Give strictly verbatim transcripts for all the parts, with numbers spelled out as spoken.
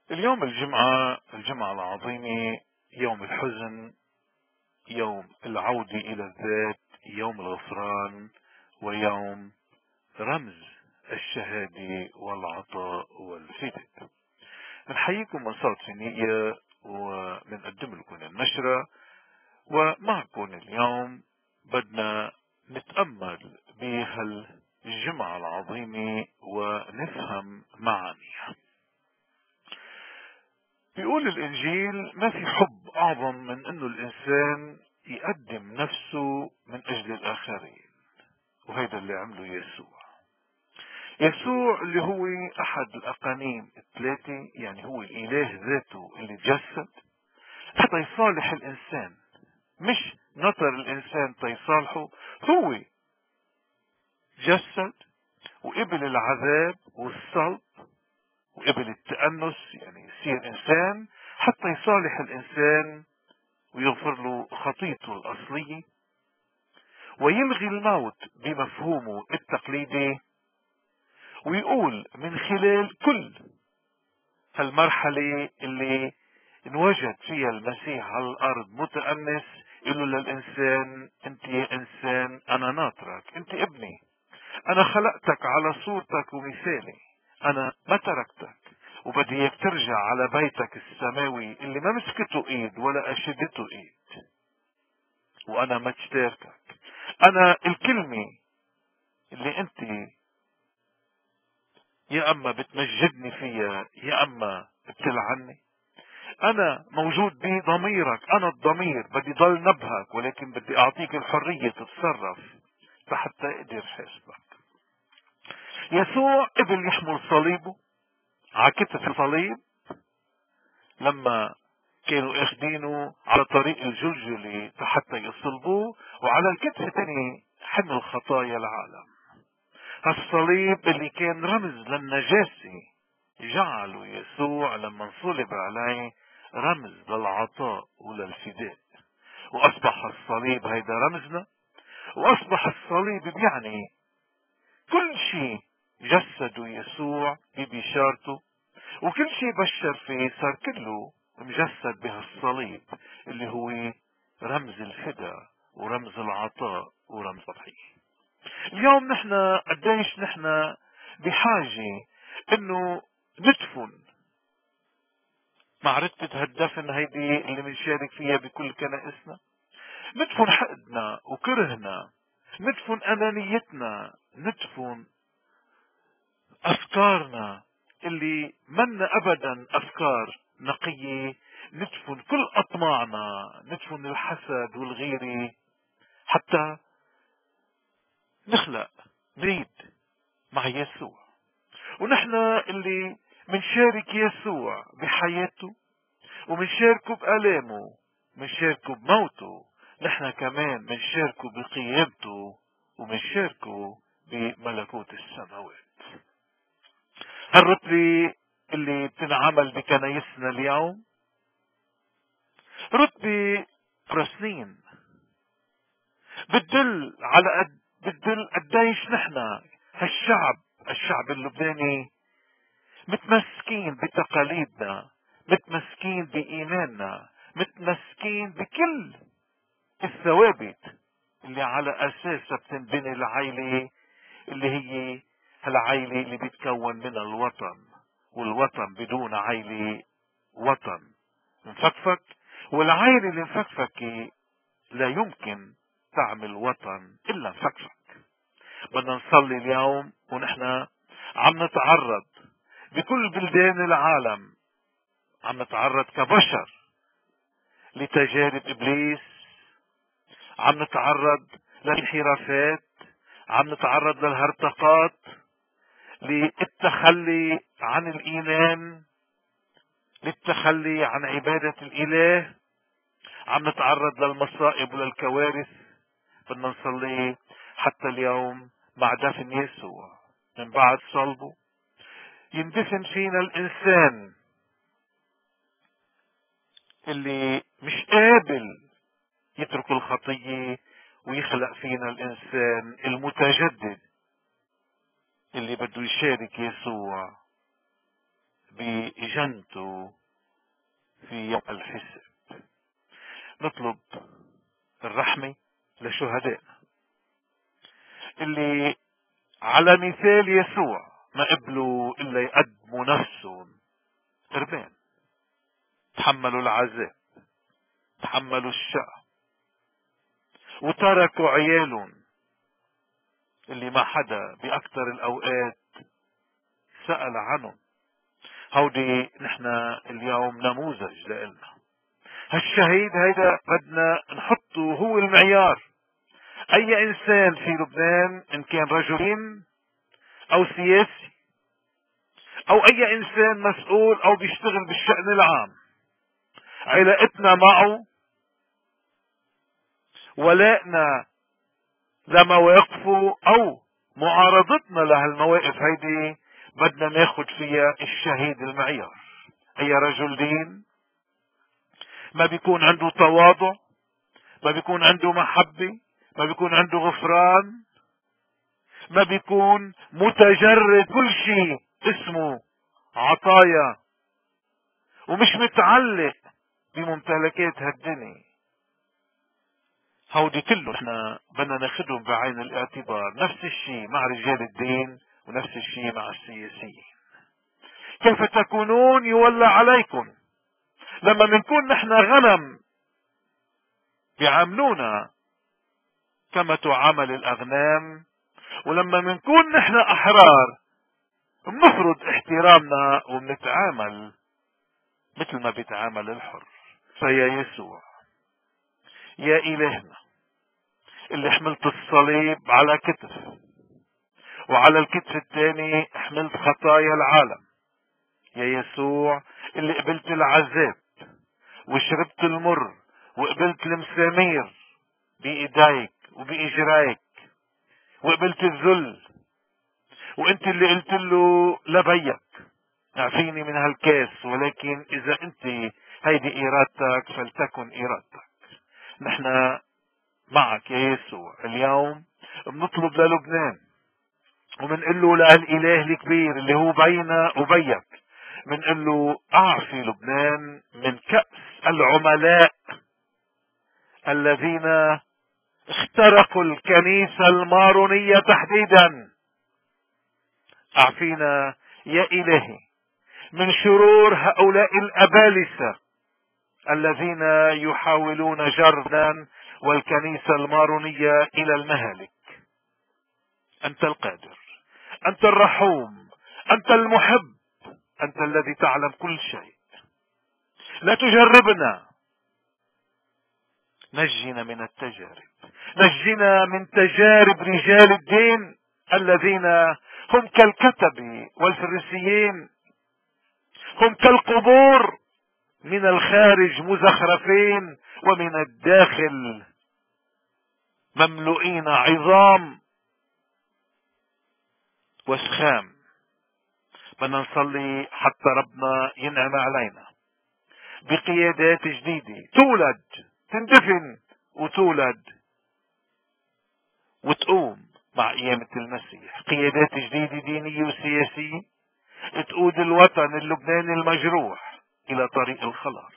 اليوم الجمعة الجمعة العظيمة، يوم الحزن، يوم العودة إلى الذات، يوم الغفران، ويوم رمز الشهادة والعطاء والفداء. بنحييكم من صوت فينيقيا وبنقدم لكم النشرة، ومعكم اليوم بدنا نتأمل بهالجمعة العظيمة ونفهم معانيها. بيقول الإنجيل: ما في حب أعظم من إنه الإنسان يقدم نفسه من أجل الآخرين. وهيدا اللي عمله يسوع. يسوع اللي هو أحد الأقانيم الثلاثة، يعني هو الإله ذاته اللي تجسد حتى يصالح الإنسان، مش نطر الإنسان تيصالحه. هو جسد وقبل العذاب والصلب وقبل التأنس، يعني يصير إنسان حتى يصالح الإنسان ويغفر له خطيته الأصلية ويلغي الموت بمفهومه التقليدي، ويقول من خلال كل هالمرحلة اللي انوجد فيها المسيح على الأرض متأنس، يقول للإنسان: أنت يا إنسان أنا ناطرك، أنت ابني، أنا خلقتك على صورتك ومثالي، أنا ما تركتك، وبدي اياك ترجع على بيتك السماوي اللي ما مسكته ايد ولا اشدته ايد، وانا ما تشتركك. انا الكلمة اللي انت يا اما بتمجدني فيها يا اما بتلعني. انا موجود بضميرك، انا الضمير بدي ضل نبهك، ولكن بدي اعطيك الحرية تتصرف لحتى اقدر حاسبك. يسوع قبل يحمل صليبه على كتف الصليب لما كانوا اخدينه على طريق الجلجلي حتى يصلبوه، وعلى الكتف الثاني حمل خطايا العالم. هالصليب اللي كان رمز للنجاسة جعله يسوع لما انصلب عليه رمز للعطاء وللفداء، واصبح الصليب هيدا رمزنا، واصبح الصليب بيعني كل شيء جسده يسوع ببشارته، وكل شيء بشر فيه صار كله مجسد بهالصليب اللي هو رمز الفداء ورمز العطاء ورمز التضحية. اليوم نحن قديش نحن بحاجة انه ندفن معركة هالدفن هيدي اللي بنشارك فيها بكل كنائسنا، ندفن حقدنا وكرهنا، ندفن انانيتنا، ندفن افكارنا اللي منا ابدا افكار نقية، ندفن كل اطماعنا، ندفن الحسد والغيرة، حتى نخلق نريد مع يسوع. ونحن اللي منشارك يسوع بحياته ومنشاركه بآلامه، منشاركه بموته، نحن كمان منشاركه بقيامته ومنشاركه بملكوت السماوات. هالرتبة اللي بتنعمل بكنايسنا اليوم رتبة رسمين، بتدل على قد بتدل قديش نحن هالشعب الشعب اللبناني متمسكين بتقاليدنا، متمسكين بإيماننا، متمسكين بكل الثوابت اللي على أساسها بتنبني العائلة، اللي هي هالعائلة اللي بيتكون منها الوطن. والوطن بدون عائلة وطن مفكفك، والعائلة اللي مفكفكة لا يمكن تعمل وطن إلا مفكفك. بدنا نصلي اليوم ونحن عم نتعرض بكل بلدان العالم، عم نتعرض كبشر لتجارب إبليس، عم نتعرض للانحرافات، عم نتعرض للهرطقات، للتخلي عن الإيمان، للتخلي عن عبادة الإله، عم نتعرض للمصائب وللكوارث. بدنا نصلي حتى اليوم مع دفن يسوع من بعد صلبه يندفن فينا الإنسان اللي مش قابل يترك الخطية، ويخلق فينا الإنسان المتجدد اللي بده يشارك يسوع جنته في يوم الحساب. نطلب الرحمة لشهدائنا اللي على مثال يسوع ما قبلوا إلا يقدموا نفسهم قربان، تحملوا العذاب، تحملوا الشقى، وتركوا عيالهم اللي ما حدا بأكثر الأوقات سأل عنهم. هودي نحن اليوم نموذج لإلنا. هالشهيد هيدا بدنا نحطه هو المعيار. أي إنسان في لبنان إن كان رجل أو سياسي أو أي إنسان مسؤول أو بيشتغل بالشأن العام، علاقتنا معه، ولائنا لمواقفه أو معارضتنا لهالمواقف هيدي بدنا ناخد فيها الشهيد المعيار. أي رجل دين ما بيكون عنده تواضع، ما بيكون عنده محبة، ما بيكون عنده غفران، ما بيكون متجرد كل شيء اسمه عطايا ومش متعلق بممتلكات هالدنيا. هودي كله احنا بدنا ناخدهم بعين الاعتبار. نفس الشيء مع رجال الدين ونفس الشيء مع السياسيين. كيف تكونون يولى عليكم. لما بنكون نحن غنم بيعاملونا كما تعامل الاغنام، ولما بنكون نحن احرار بنفرض احترامنا وبنتعامل مثل ما بيتعامل الحر. فيا يسوع يا إلهنا اللي حملت الصليب على كتف، وعلى الكتف الثاني حملت خطايا العالم، يا يسوع اللي قبلت العذاب وشربت المر وقبلت المسامير بإيديك وبإجرائك وقبلت الذل، وانت اللي قلت له لبيك اعفيني من هالكاس، ولكن اذا انت هيدي ارادتك فلتكن ارادتك. نحن معك يا يسوع. اليوم بنطلب للبنان وبنقول له للإله الكبير اللي هو بينا وبيك، بنقول له اعفي لبنان من كأس العملاء الذين اخترقوا الكنيسة المارونية تحديدا. اعفينا يا إلهي من شرور هؤلاء الأبالسة الذين يحاولون جردا والكنيسة المارونية إلى المهالك. أنت القادر، أنت الرحوم، أنت المحب، أنت الذي تعلم كل شيء. لا تجربنا، نجنا من التجارب، نجنا من تجارب رجال الدين الذين هم كالكتب والفريسيين، هم كالقبور من الخارج مزخرفين ومن الداخل مملوئين عظام وسخام. بدنا نصلي حتى ربنا ينعم علينا بقيادات جديدة تولد، تندفن وتولد وتقوم مع قيامة المسيح. قيادات جديدة دينية وسياسية تقود الوطن اللبناني المجروح إلى طريق الخلاص.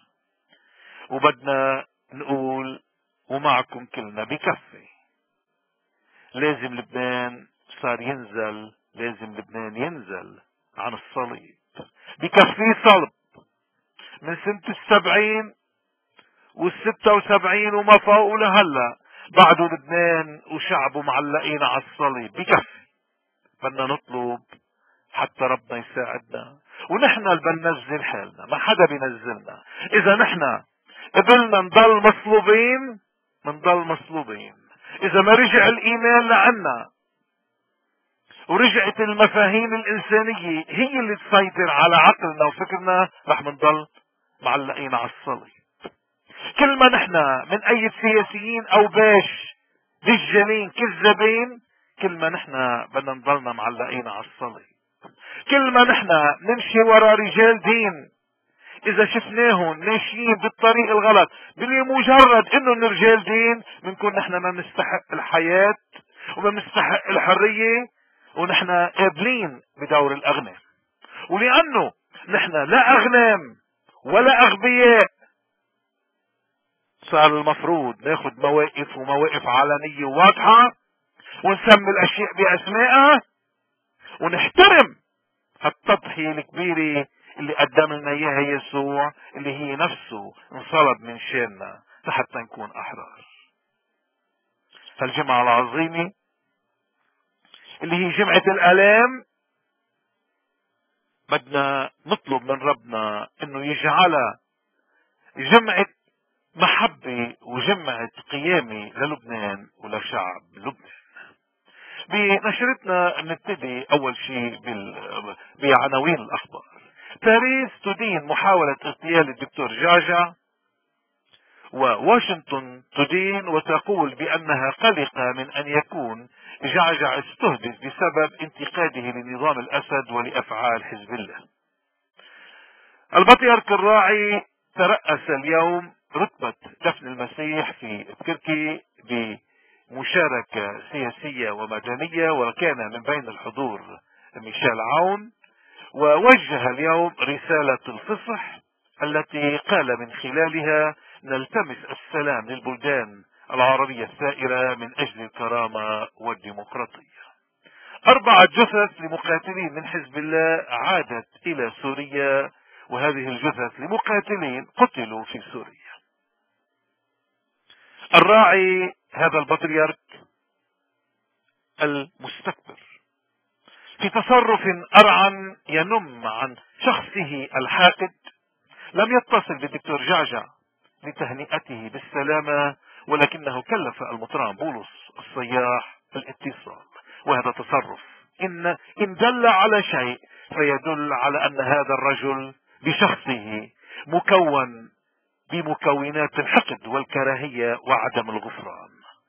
وبدنا نقول ومعكم كلنا بكفي. لازم لبنان صار ينزل، لازم لبنان ينزل عن الصليب. بكفي صلب من سنة السبعين والستة وسبعين وما فوق لهلا، بعده لبنان وشعبه معلقين على الصليب. بكفي. بدنا نطلب حتى ربنا يساعدنا، ونحن اللي بننزل حالنا، ما حدا بينزلنا. اذا نحن قبلنا نضل مصلوبين منضل مصلوبين. اذا ما رجع الايمان لعنا ورجعت المفاهيم الانسانية هي اللي تسيطر على عقلنا وفكرنا، رح منضل معلقين على الصليب. كل ما نحن من اي سياسيين او باش دجالين كذابين، كل ما نحن بدنا نضلنا معلقين على الصليب. كل ما نحن نمشي ورا رجال دين اذا شفناهم ماشيين بالطريق الغلط بمجرد انه رجال دين، بنكون نحن ما بنستحق الحياة وما بنستحق الحرية، ونحن قابلين بدور الاغنياء. ولانه نحن لا اغنام ولا اغبياء. صار المفروض ناخد مواقف ومواقف علنية واضحة، ونسمي الاشياء باسمائها، ونحترم هالتضحية الكبيرة اللي قدم لنا اياها يسوع، اللي هي نفسه انصلب من شاننا حتى نكون احرار. فالجمعة العظيمة اللي هي جمعة الالام، بدنا نطلب من ربنا انه يجعلها جمعة محبة وجمعة قيامة للبنان ولشعب لبنان. بنشرتنا نبتدي اول شيء بال... بعناوين الاخبار. باريس تدين محاولة اغتيال الدكتور جعجع، وواشنطن تدين وتقول بانها قلقة من ان يكون جعجع استهدف بسبب انتقاده لنظام الاسد ولافعال حزب الله. البطريرك الراعي ترأس اليوم رتبة دفن المسيح في بكركي بمشاركة سياسية ومدنية، وكان من بين الحضور ميشيل عون، ووجه اليوم رسالة الفصح التي قال من خلالها: نلتمس السلام للبلدان العربية السائرة من أجل الكرامة والديمقراطية. أربعة جثث لمقاتلين من حزب الله عادت إلى سوريا، وهذه الجثث لمقاتلين قتلوا في سوريا. الراعي هذا البطريرك المستكبر في تصرف أرعن ينم عن شخصه الحاقد لم يتصل بالدكتور جعجع لتهنئته بالسلامة، ولكنه كلف المطران بولس الصياح الاتصال. وهذا تصرف إن, إن دل على شيء فيدل على أن هذا الرجل بشخصه مكون بمكونات الحقد والكراهية وعدم الغفران،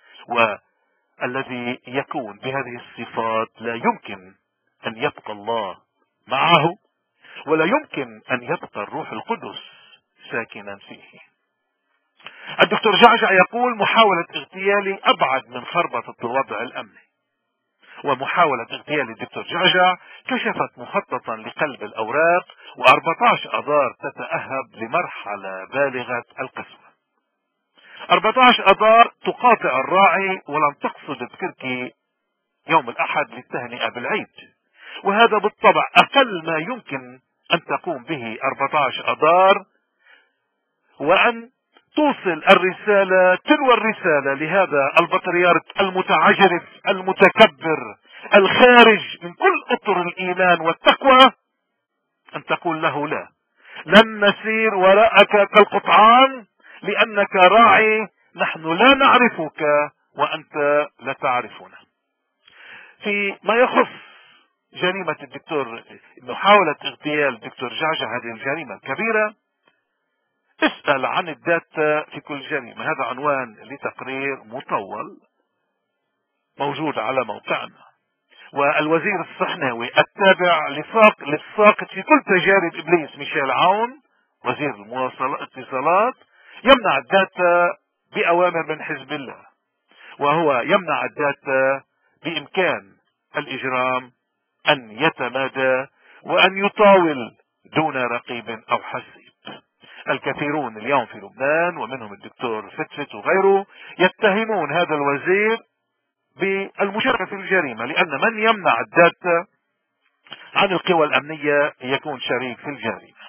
والذي يكون بهذه الصفات لا يمكن أن يبقى الله معه، ولا يمكن أن يبقى الروح القدس ساكنا فيه. الدكتور جعجع يقول: محاولة اغتيالي أبعد من خربطة الوضع الأمني. ومحاولة اغتيال الدكتور جعجع كشفت مخططا لقلب الأوراق، وأربعة عشر أذار تتأهب لمرحلة بالغة القسوة. أربعة عشر أذار تقاطع الراعي ولم تقصد بكركي يوم الأحد للتهنئة بالعيد، وهذا بالطبع أقل ما يمكن أن تقوم به أربعة عشر أذار، وأن توصل الرسالة تلو الرسالة لهذا البطريرك المتعجرف المتكبر الخارج من كل اطر الايمان والتقوى، ان تقول له: لا، لن نسير وراءك كالقطعان، لانك راعي، نحن لا نعرفك وانت لا تعرفنا. في ما يخص جريمة الدكتور، محاولة اغتيال الدكتور جعجع، هذه الجريمة الكبيرة، اسأل عن الداتا في كل جريمة. هذا عنوان لتقرير مطول موجود على موقعنا. والوزير الصحناوي التابع لساق للساقط في كل تجارب ابليس ميشيل عون وزير الاتصالات يمنع الداتا باوامر من حزب الله، وهو يمنع الداتا بامكان الاجرام ان يتمادى وان يطاول دون رقيب او حسيب. الكثيرون اليوم في لبنان ومنهم الدكتور فتفت وغيره يتهمون هذا الوزير بالمشاركة في الجريمة، لأن من يمنع الداتا عن القوى الأمنية يكون شريك في الجريمة.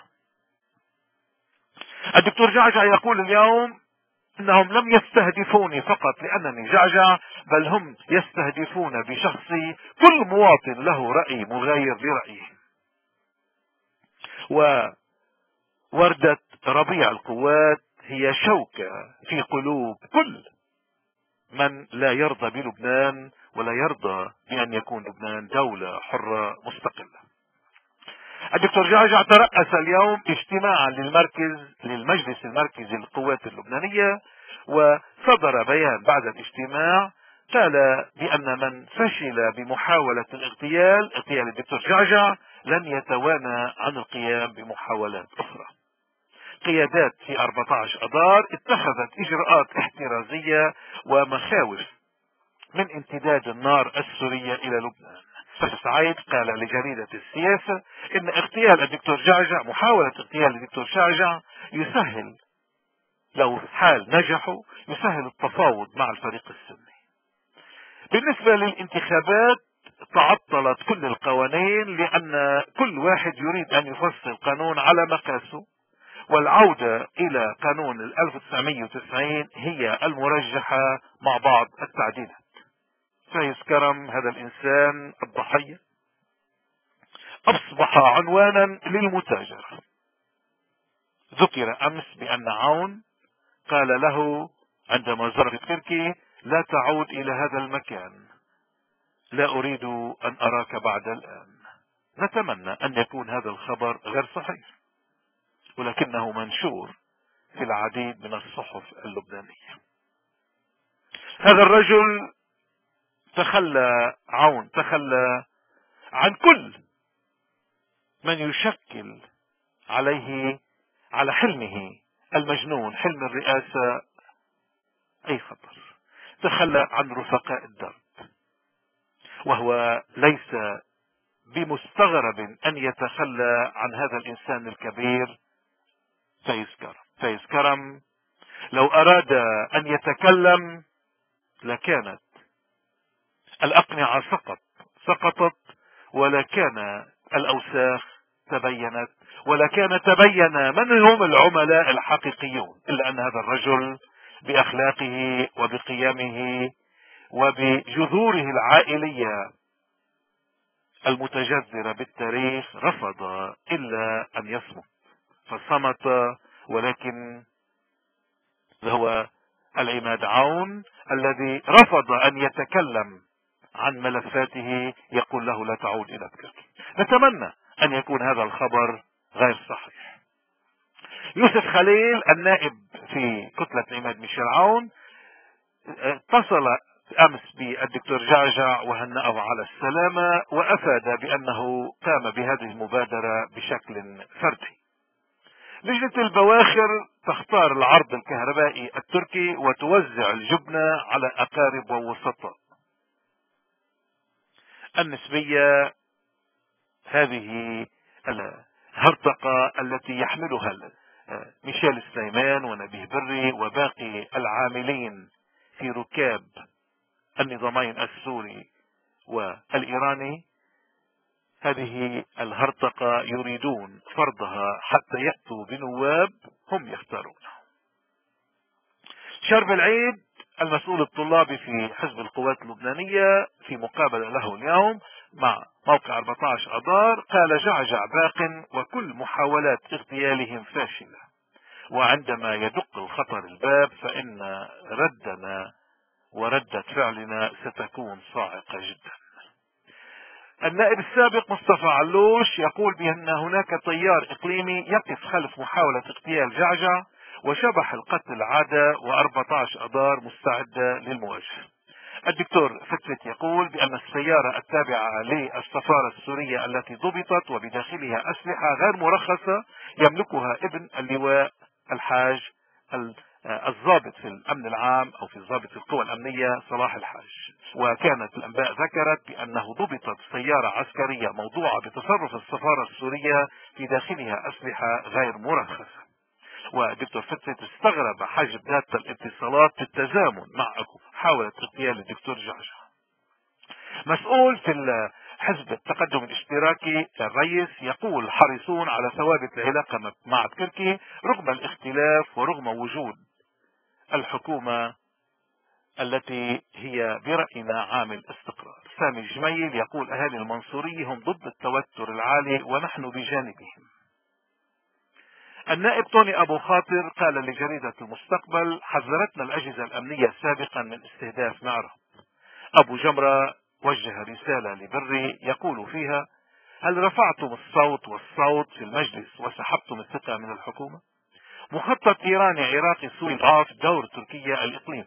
الدكتور جعجع يقول اليوم انهم لم يستهدفوني فقط لانني جعجع، بل هم يستهدفون بشخصي كل مواطن له رأي مغاير لرأيه. ووردة ربيع القوات هي شوكة في قلوب كل من لا يرضى بلبنان ولا يرضى بأن يكون لبنان دولة حرة مستقلة. الدكتور جعجع ترأس اليوم اجتماعا للمركز للمجلس المركزي للقوات اللبنانية، وصدر بيان بعد الاجتماع قال بأن من فشل بمحاولة الاغتيال اغتيال الدكتور جعجع لن يتوانى عن القيام بمحاولات أخرى. قيادات في أربعة عشر أذار اتخذت إجراءات احترازية ومخاوف من امتداد النار السورية إلى لبنان. سعيد قال لجريدة السياسة إن اغتيال الدكتور جعجع، محاولة اغتيال الدكتور جعجع، يسهل، لو حال نجحوا، يسهل التفاوض مع الفريق السني. بالنسبة للانتخابات تعطلت كل القوانين، لأن كل واحد يريد أن يفصل قانون على مقاسه، والعودة إلى قانون ألف وتسعمئة وتسعين هي المرجحة مع بعض التعديلات. فايز كرم هذا الإنسان الضحية أصبح عنوانا للمتاجرة. ذكر أمس بأن عون قال له عندما زار تركي: لا تعود إلى هذا المكان، لا أريد أن أراك بعد الآن. نتمنى أن يكون هذا الخبر غير صحيح، ولكنه منشور في العديد من الصحف اللبنانية. هذا الرجل تخلى، عون تخلى عن كل من يشكل عليه، على حلمه المجنون، حلم الرئاسة، أي خطر. تخلى عن رفقاء الدرب، وهو ليس بمستغرب أن يتخلى عن هذا الإنسان الكبير فايز كرم. فايز كرم لو أراد أن يتكلم لكانت الأقنعة سقط سقطت، ولكان الأوساخ تبينت، ولكان تبين من هم العملاء الحقيقيون. إلا أن هذا الرجل بأخلاقه وبقيمه وبجذوره العائلية المتجذرة بالتاريخ رفض إلا أن يصمت، فصمت. ولكن هو العماد عون الذي رفض أن يتكلم عن ملفاته، يقول له: لا تعود إلى تركيا. نتمنى أن يكون هذا الخبر غير صحيح. يوسف خليل النائب في كتلة عماد ميشيل عون اتصل أمس بالدكتور جعجع وهنأه على السلامة، وأفاد بأنه قام بهذه المبادرة بشكل فردي. لجنة البواخر تختار العرض الكهربائي التركي وتوزع الجبنة على أقارب ووسطاء. النسبية هذه الهرطقة التي يحملها ميشيل سليمان ونبيه بري وباقي العاملين في ركاب النظامين السوري والإيراني، هذه الهرطقة يريدون فرضها حتى يأتوا بنواب هم يختارون. شرب العيد المسؤول الطلابي في حزب القوات اللبنانية في مقابلة له اليوم مع موقع أربعة عشر أذار قال: جعجع باق وكل محاولات اغتيالهم فاشلة، وعندما يدق الخطر الباب فإن ردنا وردة فعلنا ستكون صاعقة جدا. النائب السابق مصطفى علوش يقول بأن هناك تيار إقليمي يقف خلف محاولة اغتيال جعجع، وشبح القتل عادة وأربعة عشر أذار مستعدة للمواجهة. الدكتور فتفت يقول بأن السيارة التابعة للسفارة السورية التي ضبطت وبداخلها أسلحة غير مرخصة يملكها ابن اللواء الحاج الضابط في الأمن العام أو في الضابط في القوى الأمنية صلاح الحاج. وكانت الأنباء ذكرت بأنه ضبطت سيارة عسكرية موضوعة بتصرف السفارة السورية في داخلها أسلحة غير مرخصة. ودكتور فتفت استغرب حجب داتا الاتصالات بالتزامن مع محاولة اغتيال الدكتور جعجع. مسؤول في حزب التقدم الاشتراكي الرئيس يقول: حريصون على ثوابت العلاقة مع تركيا رغم الاختلاف ورغم وجود الحكومة التي هي برأينا عامل استقرار. سامي الجميل يقول: أهالي المنصورية هم ضد التوتر العالي ونحن بجانبهم. النائب طوني أبو خاطر قال لجريدة المستقبل: حذرتنا الأجهزة الأمنية سابقا من استهداف معرض. أبو جمرة وجه رسالة لبري يقول فيها: هل رفعتم الصوت والصوت في المجلس وسحبتم الثقة من الحكومة؟ مخطط إيراني عراقي سوري ضعف دور تركيا الإقليمي.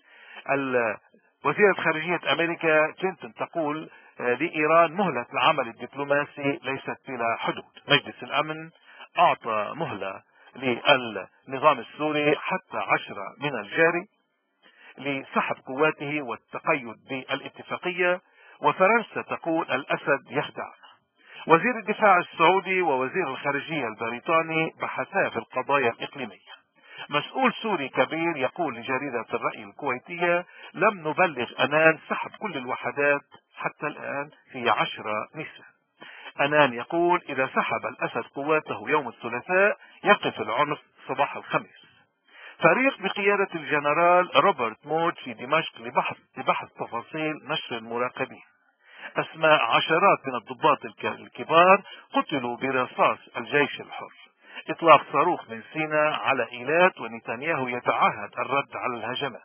وزيرة خارجية أمريكا كلينتون تقول لإيران: مهلة العمل الدبلوماسي ليست بلا حدود. مجلس الأمن أعطى مهلة للنظام السوري حتى عشرة من الجاري لسحب قواته والتقيد بالاتفاقية، وفرنسا تقول الأسد يخدع. وزير الدفاع السعودي ووزير الخارجية البريطاني بحثا في القضايا الإقليمية. مسؤول سوري كبير يقول لجريدة الرأي الكويتية: لم نبلغ أنان سحب كل الوحدات حتى الآن في عشرة نساء. أنان يقول: إذا سحب الأسد قواته يوم الثلاثاء يقف العنف صباح الخميس. فريق بقيادة الجنرال روبرت مود في دمشق لبحث, لبحث تفاصيل نشر المراقبين. أسماء عشرات من الضباط الكبار قتلوا برصاص الجيش الحر. إطلاق صاروخ من سيناء على إيلات، ونتنياهو يتعهد الرد على الهجمات.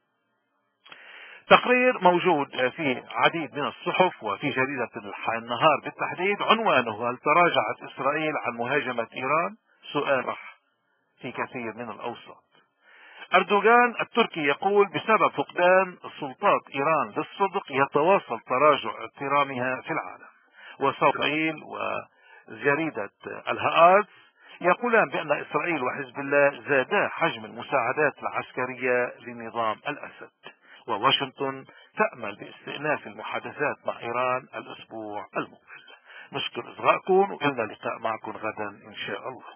تقرير موجود في عديد من الصحف وفي جريدة النهار بالتحديد، عنوانه: هل تراجعت إسرائيل عن مهاجمة إيران؟ سؤال رح في كثير من الأوساط. أردوغان التركي يقول: بسبب فقدان سلطات إيران للصدق يتواصل تراجع احترامها في العالم. وإسرائيل وجريدة الهآرتس يقولان بأن إسرائيل وحزب الله زادا حجم المساعدات العسكرية لنظام الأسد. وواشنطن تأمل باستئناف المحادثات مع إيران الأسبوع المقبل. نشكر إصغائكم وإلى اللقاء معكم غدا إن شاء الله.